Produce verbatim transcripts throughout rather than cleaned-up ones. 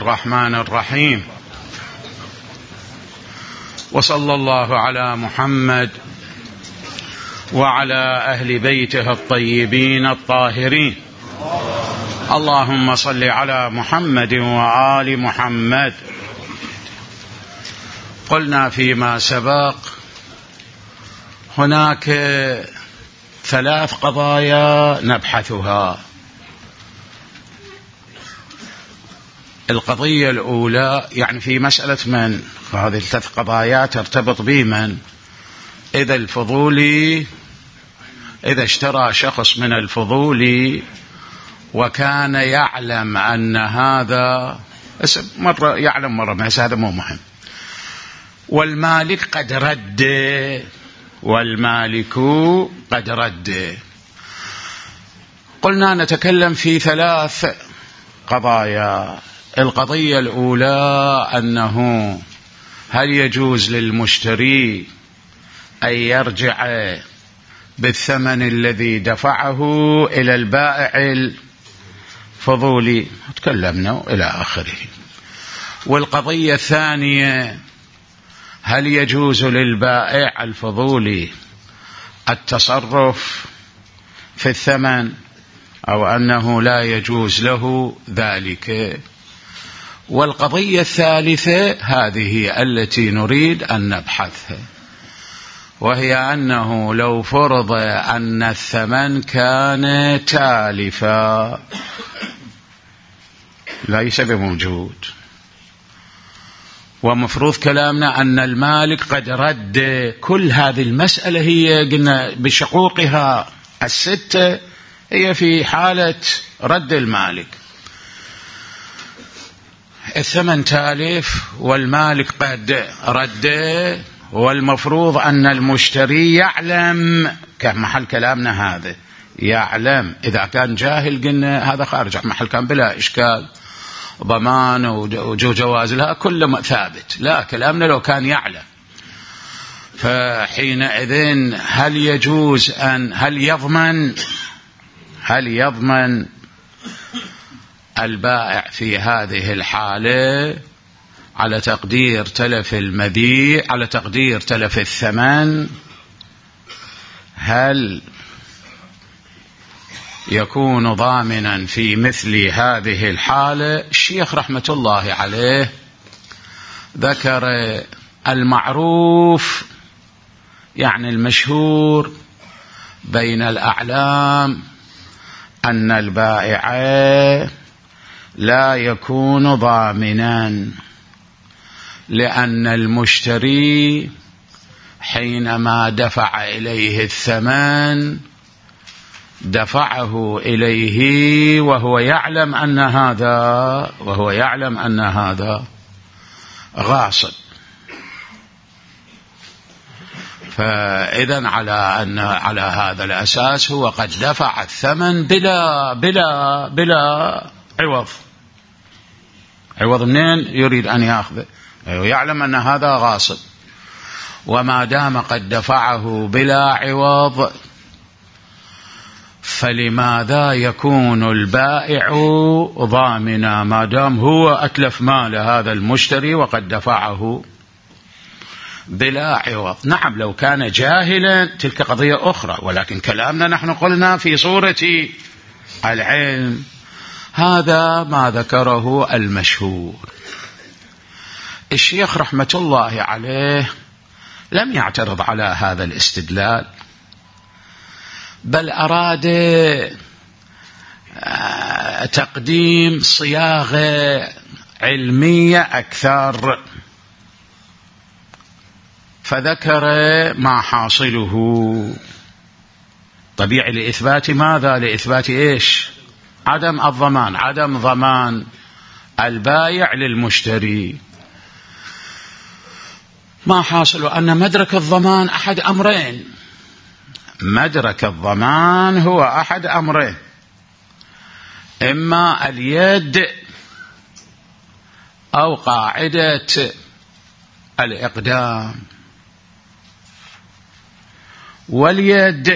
الرحمن الرحيم، وصلى الله على محمد وعلى أهل بيته الطيبين الطاهرين. اللهم صل على محمد وآل محمد. قلنا فيما سبق هناك ثلاث قضايا نبحثها. القضية الأولى يعني في مسألة من هذه الثلاث قضايا ترتبط بمن. إذا الفضولي إذا اشترى شخص من الفضولي وكان يعلم أن هذا مرة يعلم مرة ما هذا مو مهم، والمالك قد رد والمالك قد رد. قلنا نتكلم في ثلاث قضايا. القضية الأولى أنه هل يجوز للمشتري أن يرجع بالثمن الذي دفعه إلى البائع الفضولي، تكلمنا إلى آخره. والقضية الثانية هل يجوز للبائع الفضولي التصرف في الثمن أو أنه لا يجوز له ذلك. والقضية الثالثة هذه التي نريد أن نبحثها، وهي أنه لو فرض أن الثمن كان تالفا ليس بموجود، ومفروض كلامنا أن المالك قد رد. كل هذه المسألة هي قلنا بشقوقها الستة هي في حالة رد المالك. الثمن تالف والمالك قد رد، والمفروض أن المشتري يعلم كمحل كلامنا هذا يعلم. إذا كان جاهل قلنا هذا خارج محل كان بلا إشكال، ضمان وجواز لها كل ثابت. لا، كلامنا لو كان يعلم، فحينئذ هل يجوز أن هل يضمن هل يضمن البائع في هذه الحالة على تقدير تلف المبيع على تقدير تلف الثمن؟ هل يكون ضامنا في مثل هذه الحالة؟ الشيخ رحمة الله عليه ذكر المعروف يعني المشهور بين الأعلام أن البائع لا يكون ضامنا، لأن المشتري حينما دفع إليه الثمن دفعه إليه وهو يعلم أن هذا وهو يعلم أن هذا غاصب. فإذا على أن على هذا الأساس هو قد دفع الثمن بلا بلا بلا عوض. عوض منين يريد أن يأخذه؟ يعلم أن هذا غاصب، وما دام قد دفعه بلا عوض فلماذا يكون البائع ضامنا ما دام هو أتلف مال هذا المشتري وقد دفعه بلا عوض؟ نعم لو كان جاهلا تلك قضية أخرى، ولكن كلامنا نحن قلنا في صورة العلم. هذا ما ذكره المشهور. الشيخ رحمة الله عليه لم يعترض على هذا الاستدلال، بل أراد تقديم صياغة علمية أكثر، فذكر ما حاصله طبيعي لإثبات ماذا؟ لإثبات إيش؟ عدم الضمان، عدم ضمان البائع للمشتري. ما حاصل أن مدرك الضمان أحد أمرين. مدرك الضمان هو أحد أمرين، إما اليد أو قاعدة الإقدام. واليد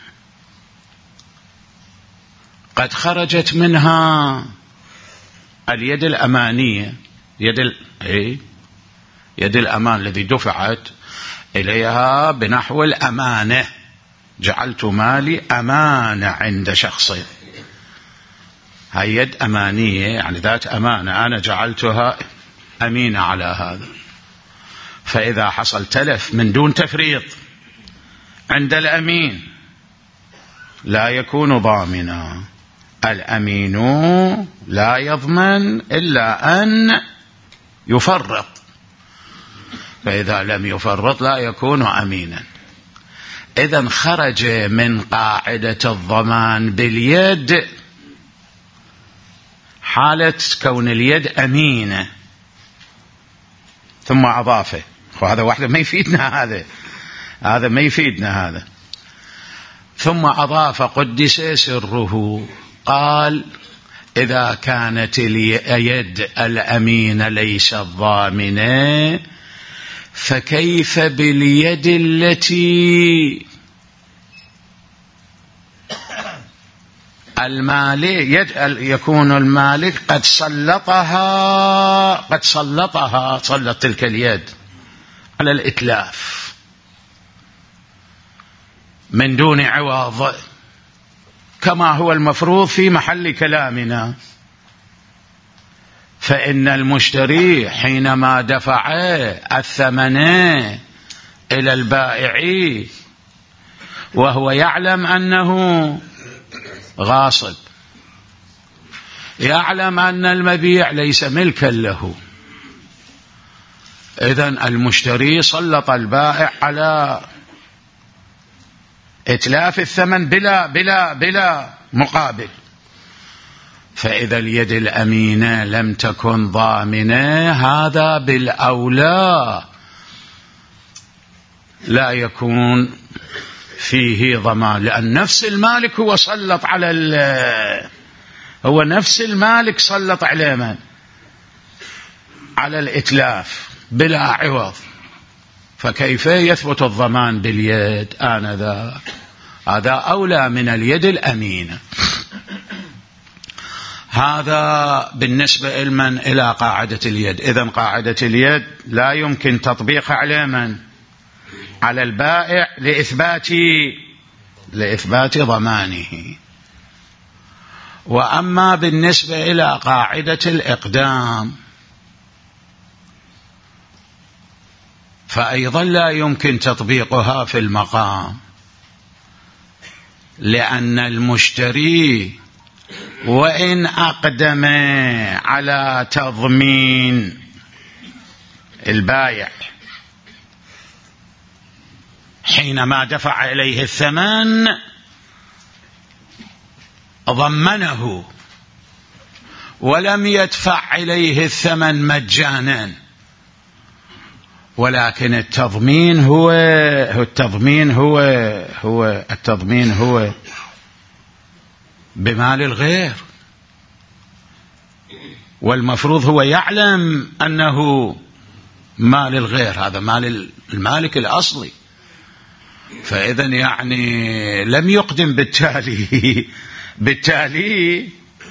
قد خرجت منها اليد الأمانية، يد ال... إيه؟ يد الأمان الذي دفعت إليها بنحو الأمانة، جعلت مالي أمانة عند شخص، هاي يد أمانية يعني ذات أمانة، أنا جعلتها أمينة على هذا. فإذا حصل تلف من دون تفريط عند الأمين لا يكون ضامنا، الأمين لا يضمن إلا أن يفرط، فإذا لم يفرط لا يكون أمينا. إذن خرج من قاعدة الضمان باليد حالة كون اليد أمينة، ثم أضافه، وهذا واحدة ما يفيدنا، هذا هذا ما يفيدنا هذا. ثم أضاف قدس سره، قال إذا كانت اليد الأمينة ليست ضامنة فكيف باليد التي المالك يد يكون المالك قد سلطها قد سلطها سلط تلك اليد على الإتلاف من دون عوض كما هو المفروض في محل كلامنا. فإن المشتري حينما دفع الثمن إلى البائع وهو يعلم أنه غاصب، يعلم أن المبيع ليس ملكا له، إذن المشتري سلط البائع على إتلاف الثمن بلا بلا بلا مقابل. فإذا اليد الأمينة لم تكن ضامنة هذا بالأولى لا يكون فيه ضمان، لأن نفس المالك هو سلط على هو نفس المالك سلط عليه من على الإتلاف بلا عوض، فكيف يثبت الضمان باليد آنذاك؟ هذا أولى من اليد الأمينة. هذا بالنسبة لمن إلى قاعدة اليد. إذن قاعدة اليد لا يمكن تطبيقها على من؟ على البائع لإثبات لإثبات ضمانه. وأما بالنسبة إلى قاعدة الإقدام فأيضا لا يمكن تطبيقها في المقام، لأن المشتري وإن أقدم على تضمين البائع حينما دفع إليه الثمن ضمنه ولم يدفع إليه الثمن مجانا، ولكن التضمين هو التضمين هو هو التضمين هو بمال الغير، والمفروض هو يعلم أنه مال الغير، هذا مال المالك الأصلي. فإذا يعني لم يقدم بالتالي بالتالي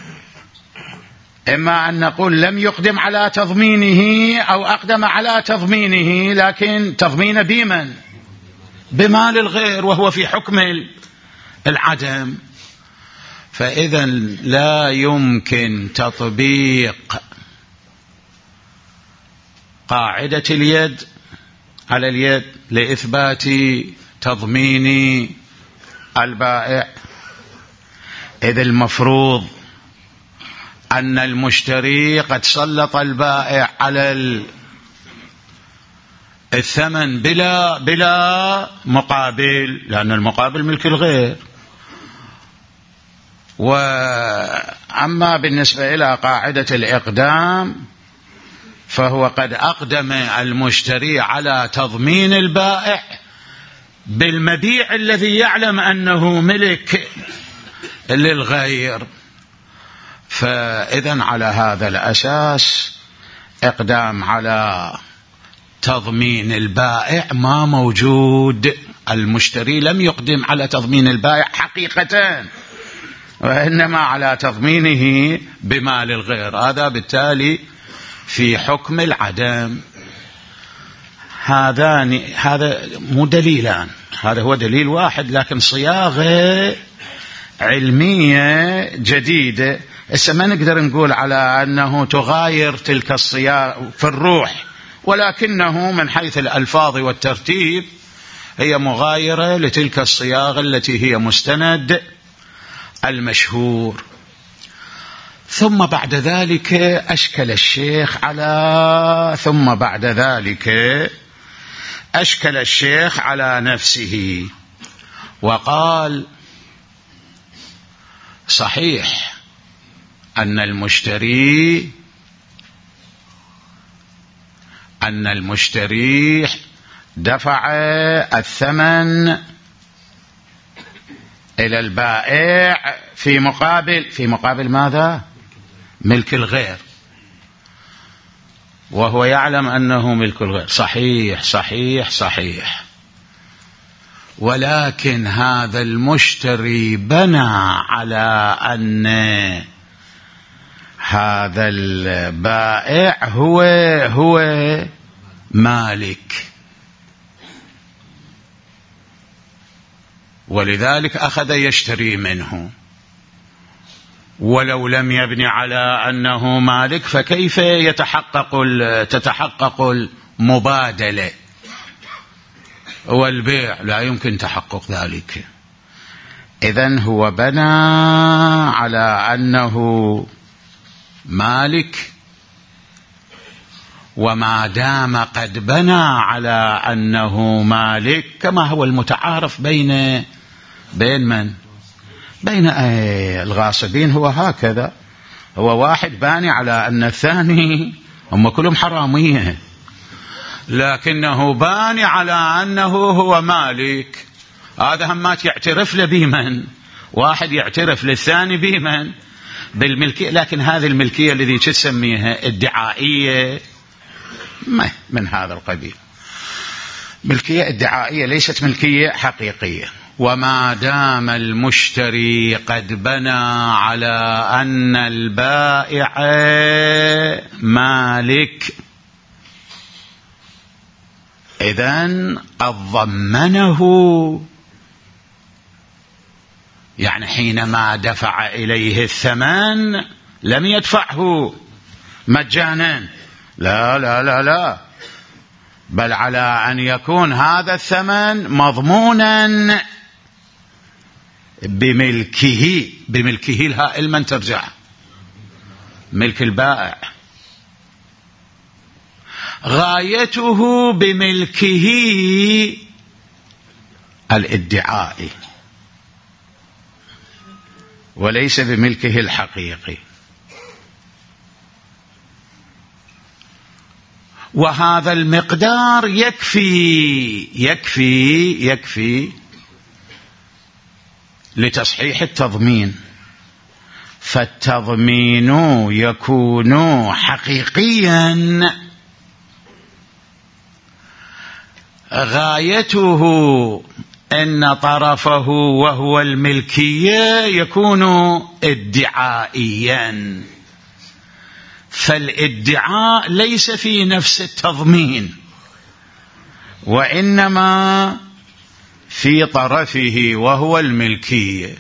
إما أن نقول لم يقدم على تضمينه أو أقدم على تضمينه لكن تضمين بمن؟ بمال الغير وهو في حكم العدم. فإذا لا يمكن تطبيق قاعدة اليد على اليد لإثبات تضمين البائع، إذ المفروض أن المشتري قد سلط البائع على الثمن بلا بلا مقابل، لأن المقابل ملك الغير. وأما بالنسبة إلى قاعدة الإقدام فهو قد أقدم المشتري على تضمين البائع بالمبيع الذي يعلم أنه ملك للغير. فإذن على هذا الأساس إقدام على تضمين البائع ما موجود، المشتري لم يقدم على تضمين البائع حقيقة، وإنما على تضمينه بمال الغير. هذا بالتالي في حكم العدم. هذان هذا مو دليلان، هذا هو دليل واحد لكن صياغة علمية جديدة. إسا ما نقدر نقول على أنه تغاير تلك الصياغة في الروح، ولكنه من حيث الألفاظ والترتيب هي مغايرة لتلك الصياغة التي هي مستند المشهور. ثم بعد ذلك أشكل الشيخ على ثم بعد ذلك أشكل الشيخ على نفسه وقال: صحيح أن المشتري أن المشتري دفع الثمن إلى البائع في مقابل في مقابل ماذا؟ ملك الغير، وهو يعلم أنه ملك الغير. صحيح صحيح صحيح. ولكن هذا المشتري بنى على أن هذا البائع هو هو مالك، ولذلك أخذ يشتري منه. ولو لم يبني على أنه مالك فكيف يتحقق تتحقق المبادلة والبيع؟ لا يمكن تحقق ذلك. إذن هو بنى على أنه مالك، وما دام قد بنى على أنه مالك كما هو المتعارف بين بين من؟ بين الغاصبين. هو هكذا، هو واحد باني على أن الثاني هم كلهم حرامية، لكنه باني على أنه هو مالك. هذا همات يعترف له بمن؟ واحد يعترف للثاني بمن؟ بالملكية. لكن هذه الملكية الذي تسميها ادعائية من هذا القبيل، ملكية ادعائية ليست ملكية حقيقية. وما دام المشتري قد بنى على أن البائع مالك، إذن قد ضمنه، يعني حينما دفع إليه الثمن لم يدفعه مجانا، لا لا لا لا، بل على أن يكون هذا الثمن مضمونا بملكه. بملكه الهائل من ترجع؟ ملك البائع. غايته بملكه الادعاء وليس بملكه الحقيقي. وهذا المقدار يكفي يكفي يكفي لتصحيح التضمين. فالتضمين يكون حقيقيا غايته أن طرفه وهو الملكية يكون ادعائيا، فالادعاء ليس في نفس التضمين، وإنما في طرفه وهو الملكية.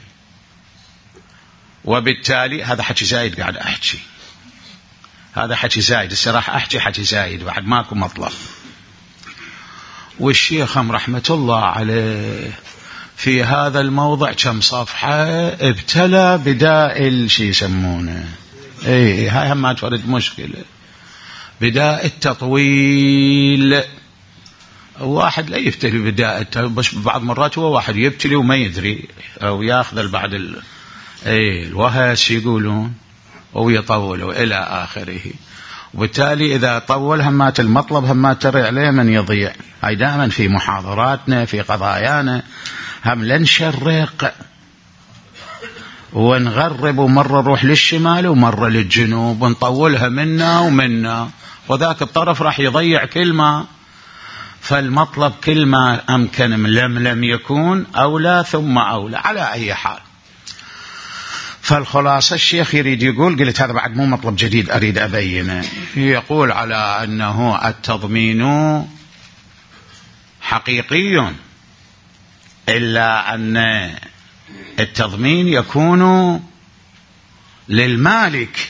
وبالتالي هذا حكي زايد قاعد أحكي، هذا حكي زايد، الصراحة أحكي حكي زايد بعد ماكو مطلب. والشيخ رحمة الله عليه في هذا الموضع كم صفحة ابتلى بداء الشي يسمونه، اي هاي هم ما تفرد مشكلة، بداء التطويل. واحد لا يفتري بداء، بس بعض مرات هو واحد يبتلي وما يدري، او ياخذ البعض ال... اي الوهس يقولون، او يطول الى اخره. وبالتالي إذا طول همات المطلب همات ترى عليه من يضيع. هاي دائما في محاضراتنا في قضايانا هم لنشرق ونغرب، ومرة نروح للشمال ومرة للجنوب ونطولها منا ومنا، وذاك الطرف راح يضيع كلمة. فالمطلب كل ما أمكن لم لم يكون أولى ثم أولى على أي حال. فالخلاصة الشيخ يريد يقول، قلت هذا بعد مو مطلب جديد أريد أبينه، يقول على أنه التضمين حقيقي، إلا أن التضمين يكون للمالك،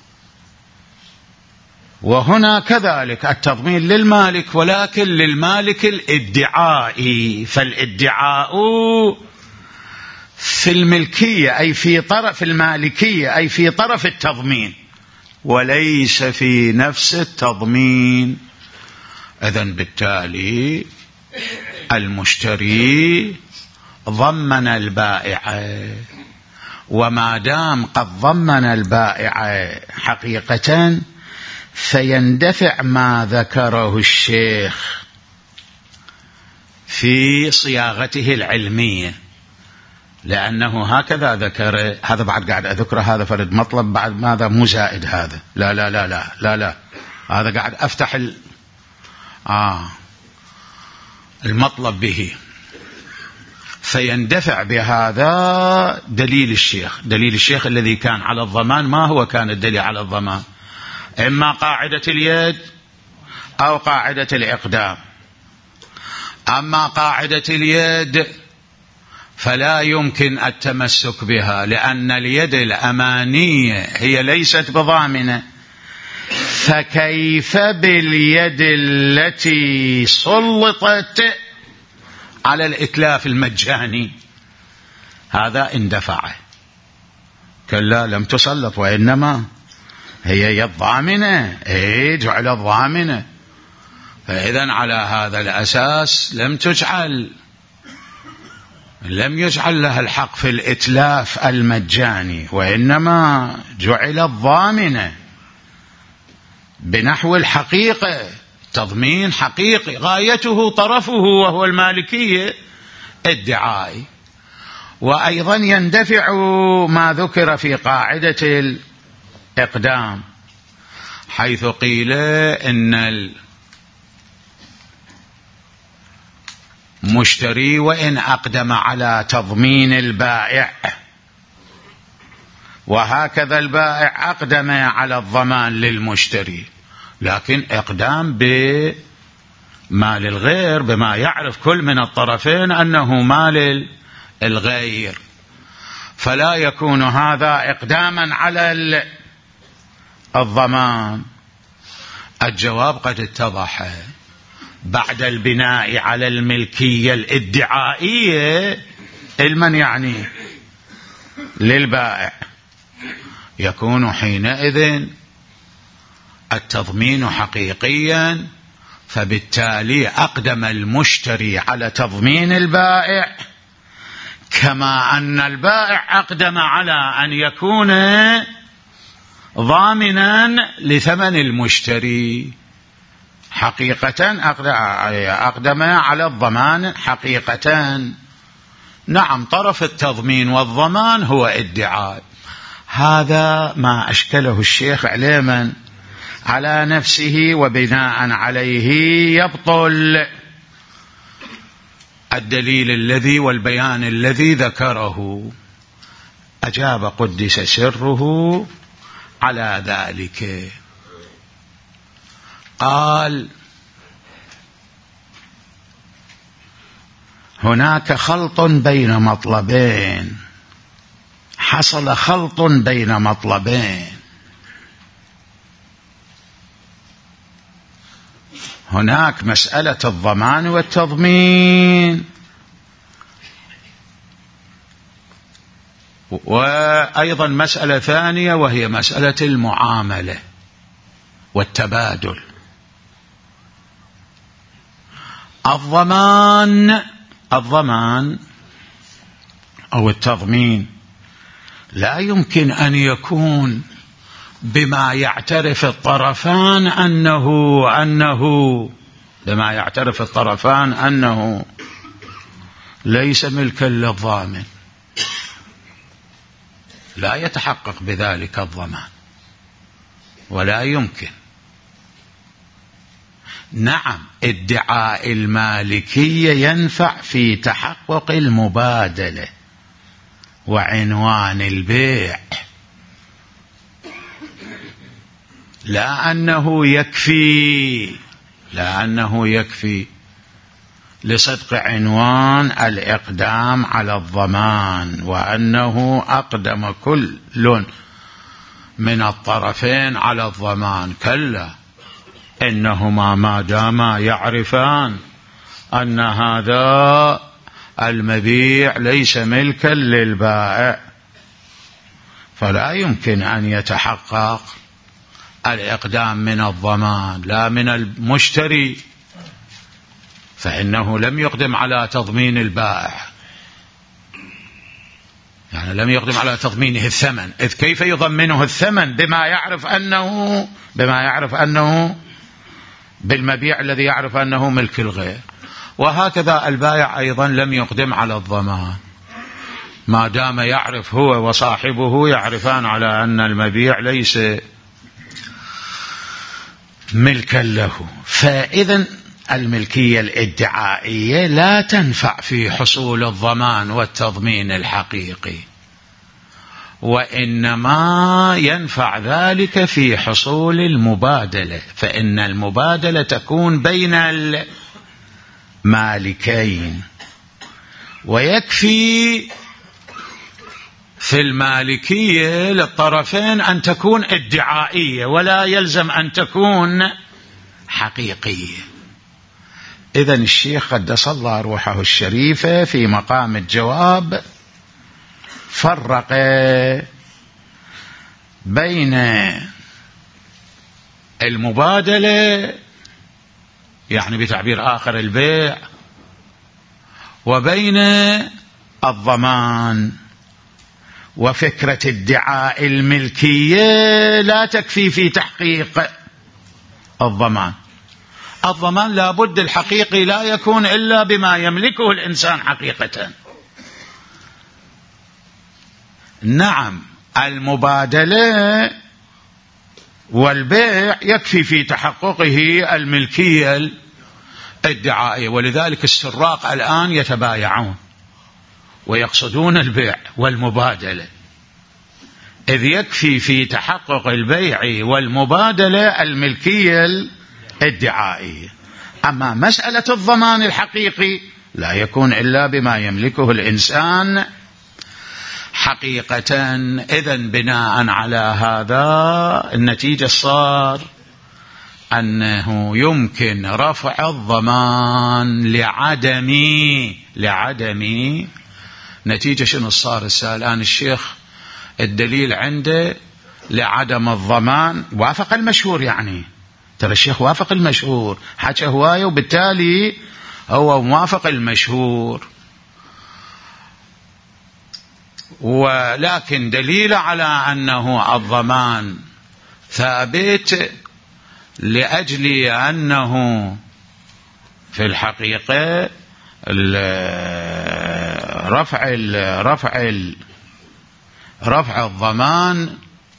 وهنا كذلك التضمين للمالك، ولكن للمالك الادعائي، فالادعاء في الملكية أي في طرف المالكية أي في طرف التضمين، وليس في نفس التضمين. إذن بالتالي المشتري ضمن البائع، وما دام قد ضمن البائع حقيقة فيندفع ما ذكره الشيخ في صياغته العلمية، لأنه هكذا ذكر. هذا بعد قاعد أذكره، هذا فرد مطلب بعد، ماذا مو زائد هذا، لا لا لا لا لا لا هذا قاعد أفتح ال... آه المطلب به، فيندفع بهذا دليل الشيخ. دليل الشيخ الذي كان على الضمان، ما هو كان الدليل على الضمان؟ إما قاعدة اليد أو قاعدة الإقدام. أما قاعدة اليد فلا يمكن التمسك بها، لأن اليد الأمانية هي ليست بضامنة، فكيف باليد التي سلطت على الإتلاف المجاني؟ هذا اندفع، كلا لم تسلط، وإنما هي يد ضامنة، هي جعل ضامنة. فإذن على هذا الأساس لم تجعل لم يجعل لها الحق في الإتلاف المجاني، وإنما جعل الضامنة بنحو الحقيقة، تضمين حقيقي غايته طرفه وهو المالكية ادعائي. وأيضا يندفع ما ذكر في قاعدة الإقدام، حيث قيل إن المشتري وإن أقدم على تضمين البائع، وهكذا البائع أقدم على الضمان للمشتري، لكن إقدام بمال الغير، بما يعرف كل من الطرفين أنه مال الغير، فلا يكون هذا إقداما على الضمان. الجواب قد اتضح، بعد البناء على الملكية الادعائية المن يعني للبائع، يكون حينئذ التضمين حقيقيا، فبالتالي أقدم المشتري على تضمين البائع، كما أن البائع أقدم على أن يكون ضامنا لثمن المشتري حقيقة، أقدم على الضمان حقيقة. نعم، طرف التضمين والضمان هو ادعاء. هذا ما أشكله الشيخ عليما على نفسه، وبناء عليه يبطل الدليل الذي والبيان الذي ذكره. أجاب قدس سره على ذلك، قال: هناك خلط بين مطلبين، حصل خلط بين مطلبين. هناك مسألة الضمان والتضمين، وأيضا مسألة ثانية وهي مسألة المعاملة والتبادل. الضمان الضمان أو التضمين لا يمكن أن يكون بما يعترف الطرفان أنه أنه بما يعترف الطرفان أنه ليس ملكا للضامن، لا يتحقق بذلك الضمان، ولا يمكن. نعم، ادعاء المالكية ينفع في تحقق المبادلة، وعنوان البيع، لا أنه يكفي لا أنه يكفي لصدق عنوان الإقدام على الضمان، وأنه أقدم كل من الطرفين على الضمان. كلا، إنهما ما داما يعرفان أن هذا المبيع ليس ملكا للبائع، فلا يمكن أن يتحقق الإقدام من الضمان لا من المشتري، فإنه لم يقدم على تضمين البائع، يعني لم يقدم على تضمينه الثمن، إذ كيف يضمنه الثمن بما يعرف أنه بما يعرف أنه بالمبيع الذي يعرف أنه ملك الغير. وهكذا البائع أيضا لم يقدم على الضمان ما دام يعرف هو وصاحبه يعرفان على أن المبيع ليس ملكا له. فإذا الملكية الادعائية لا تنفع في حصول الضمان والتضمين الحقيقي، وإنما ينفع ذلك في حصول المبادلة، فإن المبادلة تكون بين المالكين، ويكفي في المالكية للطرفين أن تكون ادعائية ولا يلزم أن تكون حقيقية. إذن الشيخ قدس الله روحه الشريفة في مقام الجواب فرق بين المبادلة، يعني بتعبير آخر البيع، وبين الضمان. وفكرة ادعاء الملكية لا تكفي في تحقيق الضمان. الضمان لا بد الحقيقي لا يكون إلا بما يملكه الإنسان حقيقة. نعم، المبادلة والبيع يكفي في تحققه الملكية الادعائية، ولذلك السراق الآن يتبايعون ويقصدون البيع والمبادلة، إذ يكفي في تحقق البيع والمبادلة الملكية الادعائية. أما مسألة الضمان الحقيقي لا يكون إلا بما يملكه الإنسان حقيقة. إذن بناء على هذا النتيجة صار أنه يمكن رفع الضمان لعدم لعدم نتيجة شنو صار الآن الشيخ الدليل عنده لعدم الضمان وافق المشهور، يعني ترى الشيخ وافق المشهور، حكى هواية وبالتالي هو موافق المشهور، ولكن دليل على أنه الضمان ثابت لأجل أنه في الحقيقة رفع ال رفع ال رفع الضمان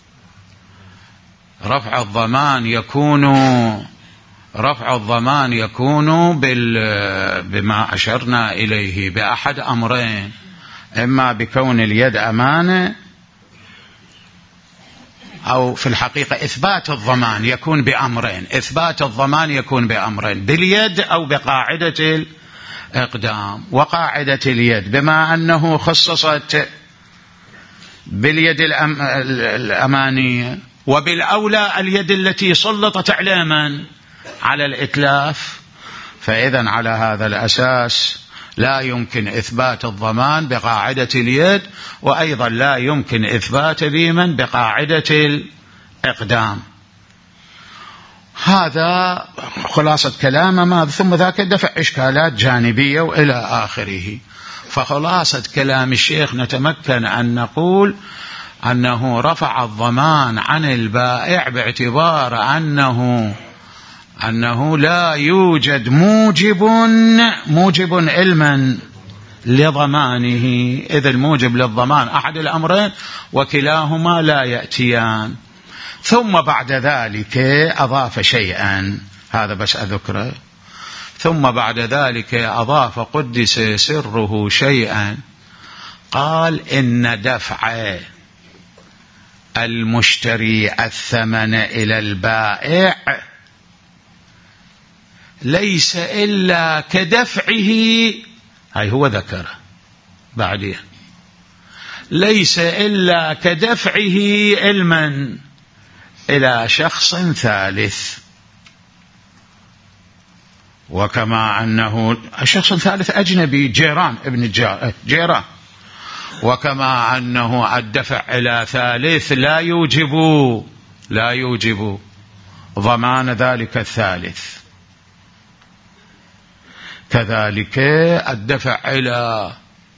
رفع الضمان يكون رفع الضمان يكون بال بما أشرنا إليه بأحد أمرين: إما بكون اليد أمانة، أو في الحقيقة إثبات الضمان يكون بأمرين. إثبات الضمان يكون بأمرين: باليد أو بقاعدة الإقدام. وقاعدة اليد بما أنه خصصت باليد الأم... الأمانية، وبالأولى اليد التي سلطت إعلاما على الإتلاف، فإذن على هذا الأساس لا يمكن إثبات الضمان بقاعدة اليد، وأيضا لا يمكن إثبات اليمن بقاعدة الإقدام. هذا خلاصة كلامه، ما ثم ذاك دفع إشكالات جانبية وإلى آخره. فخلاصة كلام الشيخ نتمكن أن نقول أنه رفع الضمان عن البائع باعتبار أنه أنه لا يوجد موجب موجب علما لضمانه، إذ الموجب للضمان أحد الأمرين وكلاهما لا يأتيان. ثم بعد ذلك أضاف شيئا، هذا بس أذكره. ثم بعد ذلك أضاف قدس سره شيئا، قال إن دفع المشتري الثمن إلى البائع ليس إلا كدفعه، هاي هو ذكره بعدين، ليس إلا كدفعه المن إلى شخص ثالث، وكما أنه الشخص الثالث أجنبي جيران ابن جيران، وكما أنه الدفع إلى ثالث لا يوجب لا يوجب ضمان ذلك الثالث، كذلك الدفع إلى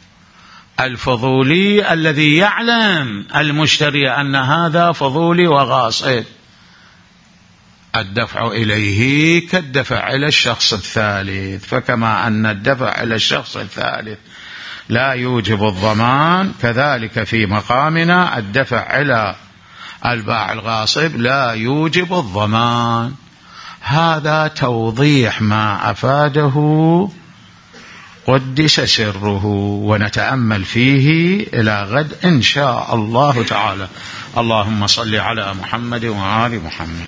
الفضولي الذي يعلم المشتري أن هذا فضولي وغاصب، الدفع إليه كالدفع إلى الشخص الثالث، فكما أن الدفع إلى الشخص الثالث لا يوجب الضمان، كذلك في مقامنا الدفع إلى البائع الغاصب لا يوجب الضمان. هذا توضيح ما أفاده قدس سره، ونتأمل فيه إلى غد إن شاء الله تعالى. اللهم صل على محمد وآل محمد.